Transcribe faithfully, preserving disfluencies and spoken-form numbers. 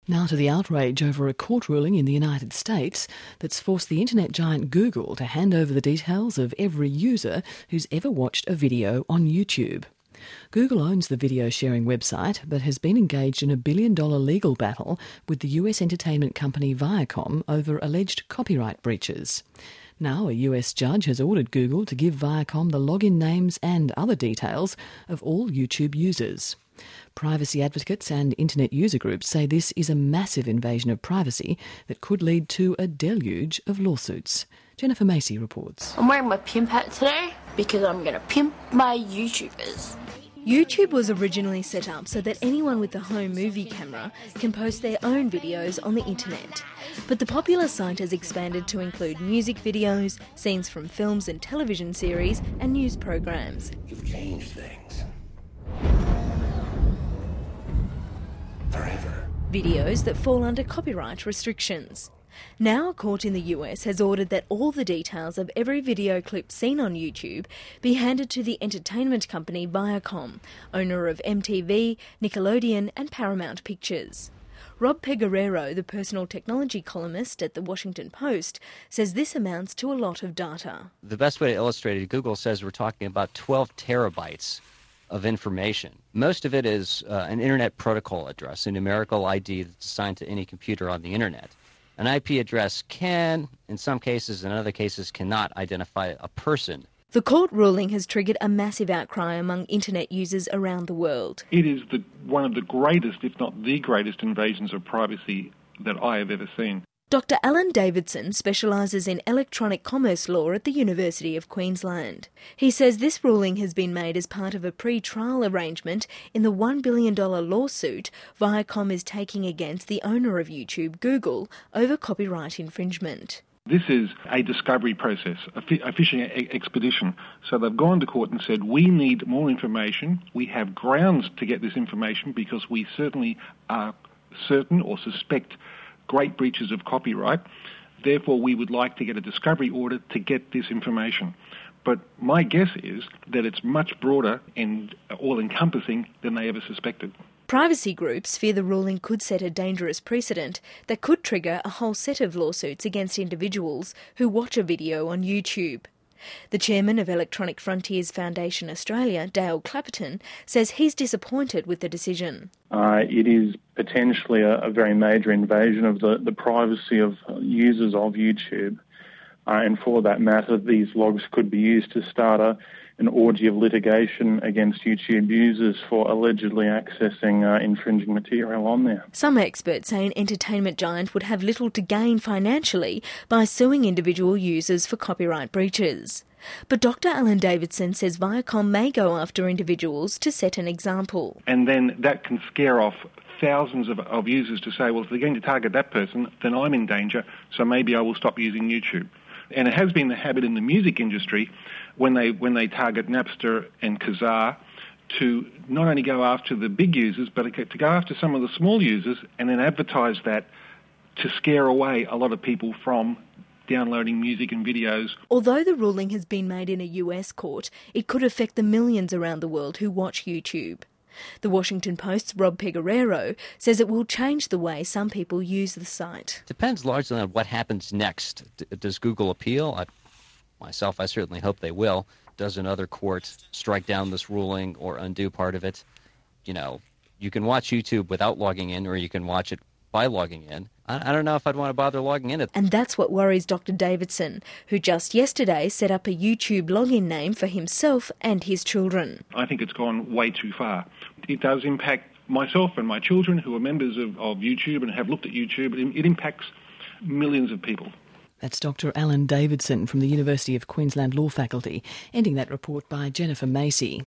Now to the outrage over a court ruling in the United States that's forced the internet giant Google to hand over the details of every user who's ever watched a video on YouTube. Google owns the video sharing website but has been engaged in a billion dollar legal battle with the U S entertainment company Viacom over alleged copyright breaches. Now a U S judge has ordered Google to give Viacom the login names and other details of all YouTube users. Privacy advocates and internet user groups say this is a massive invasion of privacy that could lead to a deluge of lawsuits. Jennifer Macy reports. I'm wearing my pimp hat today because I'm going to pimp my YouTubers. YouTube was originally set up so that anyone with a home movie camera can post their own videos on the internet. But the popular site has expanded to include music videos, scenes from films and television series, and news programs. You've changed things. Forever. Videos that fall under copyright restrictions. Now a court in the U S has ordered that all the details of every video clip seen on YouTube be handed to the entertainment company Viacom, owner of M T V, Nickelodeon and Paramount Pictures. Rob Pegoraro, the personal technology columnist at The Washington Post, says this amounts to a lot of data. The best way to illustrate it, Google says we're talking about twelve terabytes of information. Most of it is uh, an Internet Protocol address, a numerical I D that's assigned to any computer on the Internet. An I P address can, in some cases, in other cases, cannot identify a person. The court ruling has triggered a massive outcry among internet users around the world. It is the, one of the greatest, if not the greatest, invasions of privacy that I have ever seen. Doctor Alan Davidson specialises in electronic commerce law at the University of Queensland. He says this ruling has been made as part of a pre-trial arrangement in the one billion dollars lawsuit Viacom is taking against the owner of YouTube, Google, over copyright infringement. This is a discovery process, a, fi- a fishing e- expedition. So they've gone to court and said, we need more information. We have grounds to get this information because we certainly are certain or suspect great breaches of copyright. Therefore, we would like to get a discovery order to get this information. But my guess is that it's much broader and all-encompassing than they ever suspected. Privacy groups fear the ruling could set a dangerous precedent that could trigger a whole set of lawsuits against individuals who watch a video on YouTube. The chairman of Electronic Frontiers Foundation Australia, Dale Clapperton, says he's disappointed with the decision. Uh, it is potentially a, a very major invasion of the, the privacy of users of YouTube. Uh, and for that matter, these logs could be used to start a, an orgy of litigation against YouTube users for allegedly accessing uh, infringing material on there. Some experts say an entertainment giant would have little to gain financially by suing individual users for copyright breaches. But Doctor Alan Davidson says Viacom may go after individuals to set an example. And then that can scare off thousands of, of users to say, well, if they're going to target that person, then I'm in danger, so maybe I will stop using YouTube. And it has been the habit in the music industry when they when they target Napster and Kazaa to not only go after the big users, but to go after some of the small users and then advertise that to scare away a lot of people from downloading music and videos. Although the ruling has been made in a U S court, it could affect the millions around the world who watch YouTube. The Washington Post's Rob Pegoraro says it will change the way some people use the site. Depends largely on what happens next. D- does Google appeal? I, myself, I certainly hope they will. Does another court strike down this ruling or undo part of it? You know, you can watch YouTube without logging in, or you can watch it by logging in. I, I don't know if I'd want to bother logging in. And that's what worries Doctor Davidson, who just yesterday set up a YouTube login name for himself and his children. I think it's gone way too far. It does impact myself and my children who are members of, of YouTube and have looked at YouTube. It, it impacts millions of people. That's Doctor Alan Davidson from the University of Queensland Law Faculty, ending that report by Jennifer Macy.